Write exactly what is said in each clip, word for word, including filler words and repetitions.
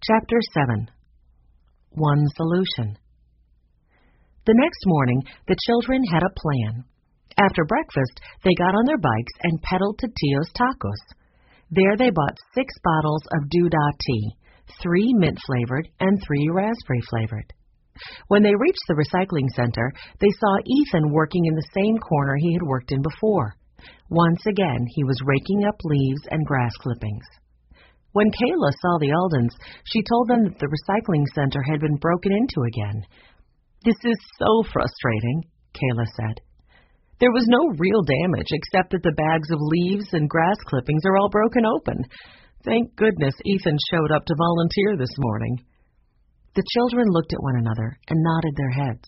Chapter seven. One Solution. The next morning, the children had a plan. After breakfast, they got on their bikes and pedaled to Tio's Tacos. There they bought six bottles of Doodah tea, three mint-flavored and three raspberry-flavored. When they reached the recycling center, they saw Ethan working in the same corner he had worked in before. Once again, he was raking up leaves and grass clippings. When Kayla saw the Aldens, she told them that the recycling center had been broken into again. "This is so frustrating," Kayla said. "There was no real damage except that the bags of leaves and grass clippings are all broken open. Thank goodness Ethan showed up to volunteer this morning." The children looked at one another and nodded their heads.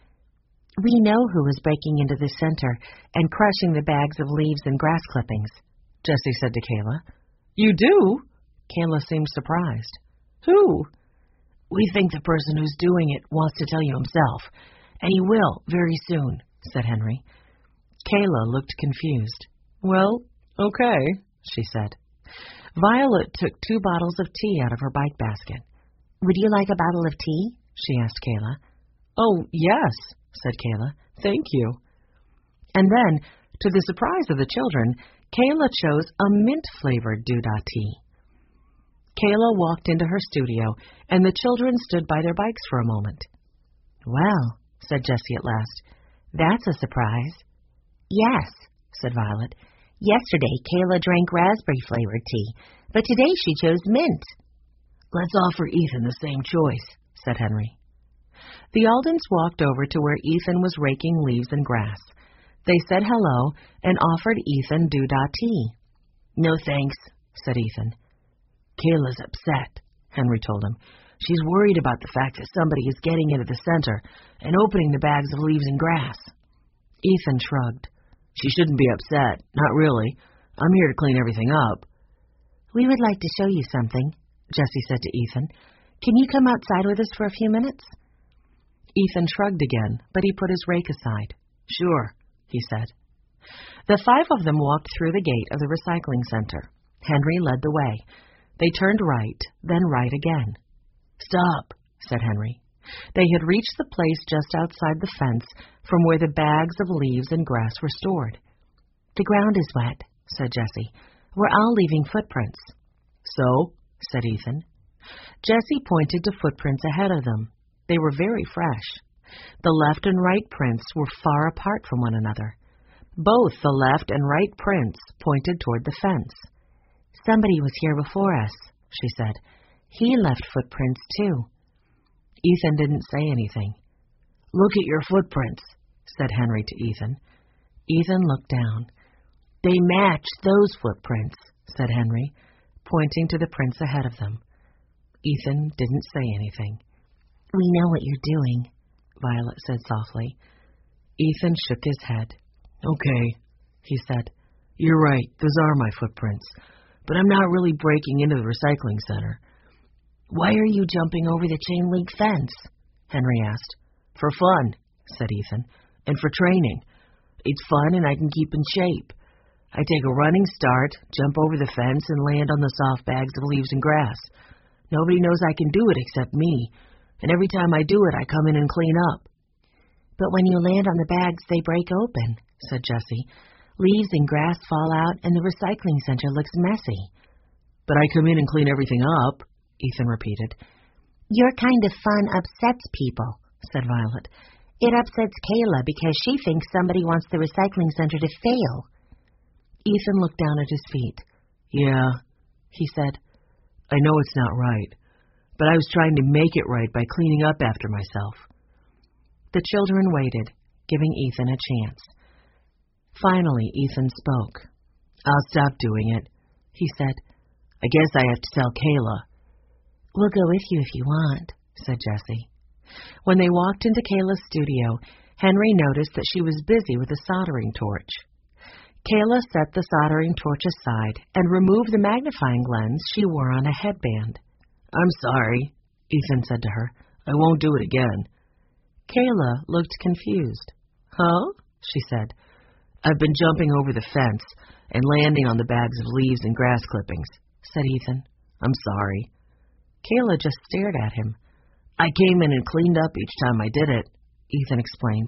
"We know who was breaking into the center and crushing the bags of leaves and grass clippings," Jessie said to Kayla. "You do?" Kayla seemed surprised. "Who?" "We think the person who's doing it wants to tell you himself, and he will very soon," said Henry. Kayla looked confused. "Well, okay," she said. Violet took two bottles of tea out of her bike basket. "Would you like a bottle of tea?" she asked Kayla. "Oh, yes," said Kayla. "Thank you." And then, to the surprise of the children, Kayla chose a mint-flavored Doodah tea. Kayla walked into her studio, and the children stood by their bikes for a moment. "Well," said Jessie at last, "that's a surprise." "Yes," said Violet. "Yesterday Kayla drank raspberry-flavored tea, but today she chose mint." "Let's offer Ethan the same choice," said Henry. The Aldens walked over to where Ethan was raking leaves and grass. They said hello and offered Ethan Doodah tea. "No thanks," said Ethan. "Kayla's upset," Henry told him. "She's worried about the fact that somebody is getting into the center and opening the bags of leaves and grass." Ethan shrugged. "She shouldn't be upset. Not really. I'm here to clean everything up." "We would like to show you something," Jessie said to Ethan. "Can you come outside with us for a few minutes?" Ethan shrugged again, but he put his rake aside. "Sure," he said. The five of them walked through the gate of the recycling center. Henry led the way. They turned right, then right again. "Stop," said Henry. They had reached the place just outside the fence from where the bags of leaves and grass were stored. "The ground is wet," said Jessie. "We're all leaving footprints." "So?" said Ethan. Jessie pointed to footprints ahead of them. They were very fresh. The left and right prints were far apart from one another. Both the left and right prints pointed toward the fence. "Somebody was here before us," she said. "He left footprints, too." Ethan didn't say anything. "Look at your footprints," said Henry to Ethan. Ethan looked down. "They match those footprints," said Henry, pointing to the prints ahead of them. Ethan didn't say anything. "We know what you're doing," Violet said softly. Ethan shook his head. "Okay," he said. "You're right, those are my footprints. But I'm not really breaking into the recycling center." "Why are you jumping over the chain-link fence?" Henry asked. "For fun," said Ethan, "and for training. It's fun and I can keep in shape. I take a running start, jump over the fence, and land on the soft bags of leaves and grass. Nobody knows I can do it except me, and every time I do it, I come in and clean up." "But when you land on the bags, they break open," said Jessie. "Leaves and grass fall out, and the recycling center looks messy." "But I come in and clean everything up," Ethan repeated. "Your kind of fun upsets people," said Violet. "It upsets Kayla because she thinks somebody wants the recycling center to fail." Ethan looked down at his feet. "Yeah," he said. "I know it's not right, but I was trying to make it right by cleaning up after myself." The children waited, giving Ethan a chance. Finally, Ethan spoke. "I'll stop doing it," he said. "I guess I have to tell Kayla." "We'll go with you if you want," said Jessie. When they walked into Kayla's studio, Henry noticed that she was busy with a soldering torch. Kayla set the soldering torch aside and removed the magnifying lens she wore on a headband. "I'm sorry," Ethan said to her. "I won't do it again." Kayla looked confused. "Huh?" she said. "I've been jumping over the fence and landing on the bags of leaves and grass clippings," said Ethan. "I'm sorry." Kayla just stared at him. I came in and cleaned up each time I did it, Ethan explained.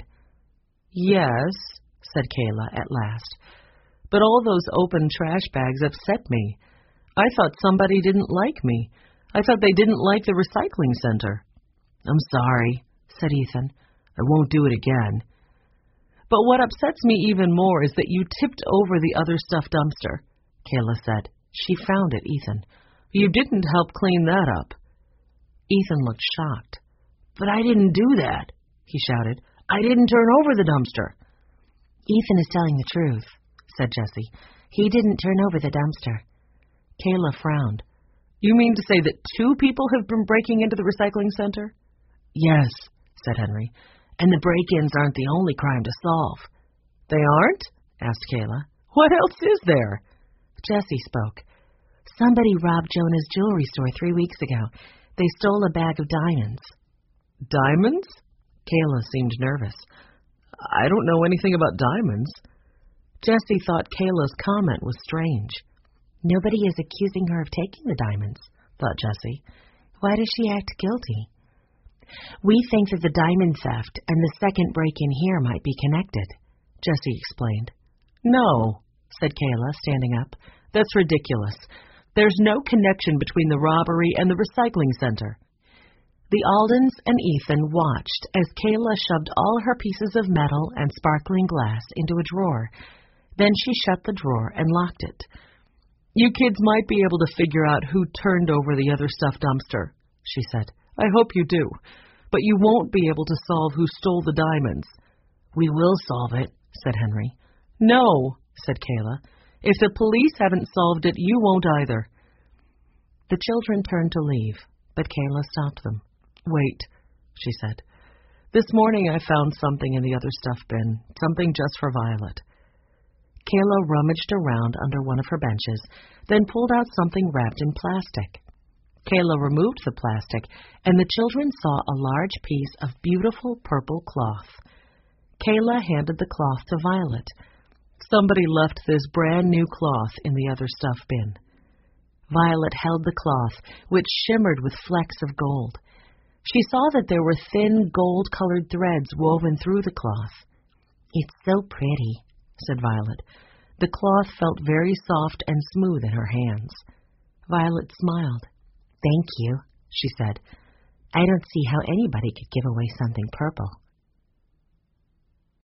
Yes, said Kayla at last, but all those open trash bags upset me. I thought somebody didn't like me. I thought they didn't like the recycling center. I'm sorry, said Ethan. I won't do it again. But what upsets me even more is that you tipped over the other stuff dumpster, Kayla said. She frowned at Ethan. You didn't help clean that up. Ethan looked shocked. But I didn't do that, he shouted. I didn't turn over the dumpster. Ethan is telling the truth, said Jessie. He didn't turn over the dumpster. Kayla frowned. You mean to say that two people have been breaking into the recycling center? Yes, said Henry, and the break-ins aren't the only crime to solve. They aren't? Asked Kayla. What else is there? Jessie spoke. Somebody robbed Jonah's jewelry store three weeks ago. They stole a bag of diamonds. Diamonds? Kayla seemed nervous. I don't know anything about diamonds. Jessie thought Kayla's comment was strange. Nobody is accusing her of taking the diamonds, thought Jessie. Why does she act guilty? We think that the diamond theft and the second break-in here might be connected, Jessie explained. No, said Kayla, standing up. That's ridiculous. There's no connection between the robbery and the recycling center. The Aldens and Ethan watched as Kayla shoved all her pieces of metal and sparkling glass into a drawer. Then she shut the drawer and locked it. You kids might be able to figure out who turned over the other stuff dumpster, she said. I hope you do. But you won't be able to solve who stole the diamonds. We will solve it, said Henry. No, said Kayla. If the police haven't solved it, you won't either. The children turned to leave, but Kayla stopped them. Wait, she said. This morning I found something in the other stuff bin, something just for Violet. Kayla rummaged around under one of her benches, then pulled out something wrapped in plastic. Kayla removed the plastic, and the children saw a large piece of beautiful purple cloth. Kayla handed the cloth to Violet. Somebody left this brand-new cloth in the other stuff bin. Violet held the cloth, which shimmered with flecks of gold. She saw that there were thin, gold-colored threads woven through the cloth. It's so pretty, said Violet. The cloth felt very soft and smooth in her hands. Violet smiled. Thank you, she said. I don't see how anybody could give away something purple.